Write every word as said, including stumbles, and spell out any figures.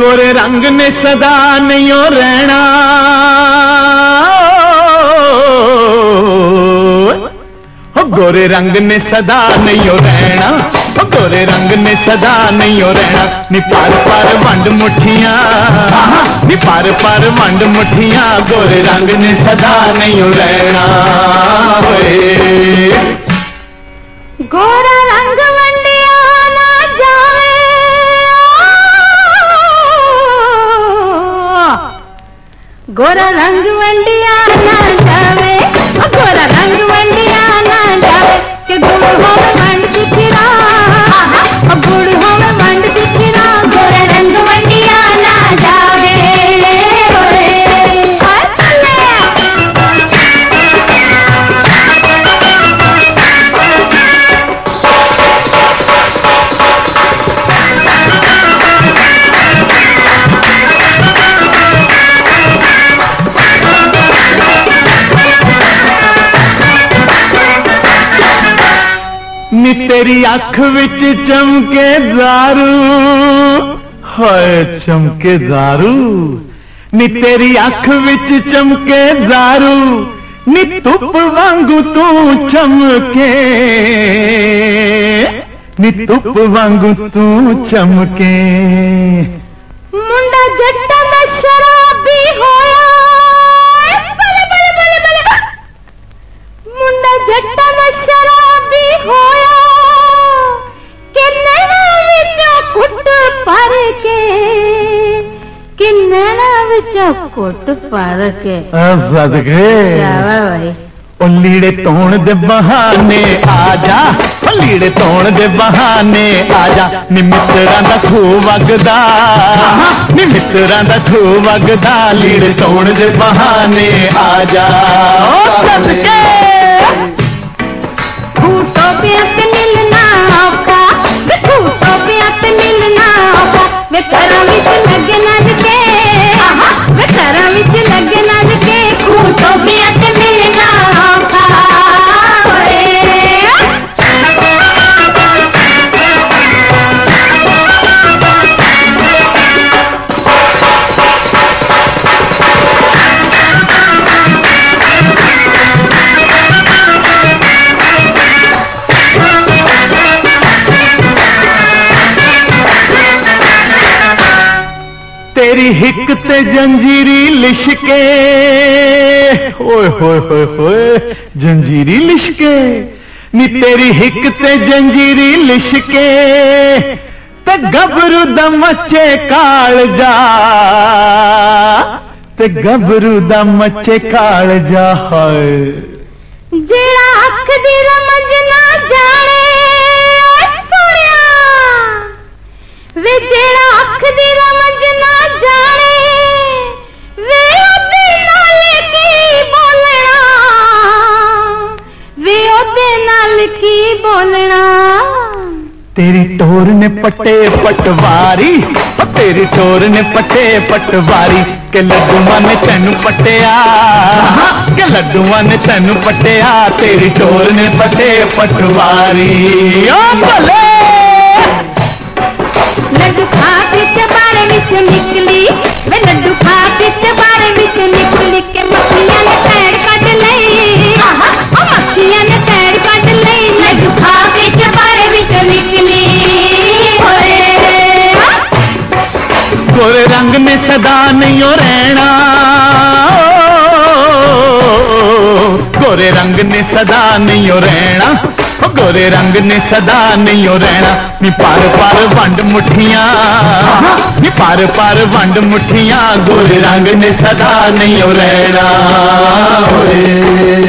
गोरे रंग ने सदा नहीं रहना, गोरे रंग ने सदा नहीं रहना, गोरे रंग ने सदा नहीं रहना। नी पार पार वंड मुठियां, नी पार पार वंड मुठियां, गोरे रंग ने सदा नहीं रहना। गोरा रंग वंडिया ना जावे, गोरा रंग वंडिया ना जावे, गोरा रंग वंडिया ना जावे, के गुड़ हो में वंड दिखरा, गुड़ हो में वंड दिखरा, गोरा रंग वंडिया ना जावे। नी तेरी अख विच चमके दारू, हाय चमके दारू, नी तेरी अख विच चमके दारू, नी धुप वांगू तू चमके, नी धुप वांगू तू चमके। मुंडा जट्टा दा शराबी होया, मुंडा जट्टा दा शराबी होया, कि नैना विचों कुट भर के, कि नैना विचों कुट भर के। सदके भाई ओ लीड़े तोण दे बहाने आजा, ओ लीड़े तोण दे बहाने आजा, नी मित्तरां दा खूह वगदा, नी मित्तरां दा खूह वगदा, लीड़े तोण दे बहाने आजा। ओ सदके खूटो ब्यात मिलना औखा, वे खूटो ब्यात मिलना औखा, वे घरां विच लगे नल के, वे घरां विच लगे नल के, खूटो ब्यात मिलना औखा। तेरी हिक ते जंजीरी लिशके, ओए होए होए होए जंजीरी लिशके, नी तेरी हिक ते जंजीरी लिशके, ते गबरू दा मचे कालजा, ते गबरू दा मचे कालजा। हाय जेड़ा अख दी रमज ना जाने, सोनिया वे जेड़ा अख दी रमज ना जाने, वे ओदे नाल की बोलना, वे ओदे नाल की बोलना। तेरी टोर ने पट्टे पटवारी, तेरी टोर ने पट्टे पटवारी, के लड्डूआ ने तेनू पट्टिया, के लड्डूआ ने तेनू पट्टिया, तेरी टोर ने पट्टे पटवारी। ओ भले लड्डू खा के चबारे विच निकली, वे लड्डू खा के चबारे विच निकली, के मक्खियां ने पैर कट लई, ओ मक्खियां ने पैर कट लई, लड्डू खा के चबारे विच निकली। गोरे रंग ने सदा नहीं रहना, गोरे रंग ने सदा नहीं रहना, गोरे रंग ने सदा नहीं रहना। नी पार पार वंड मुठियां, नी पार पार वंड मुठियां, गोरे रंग ने सदा नहीं रहना।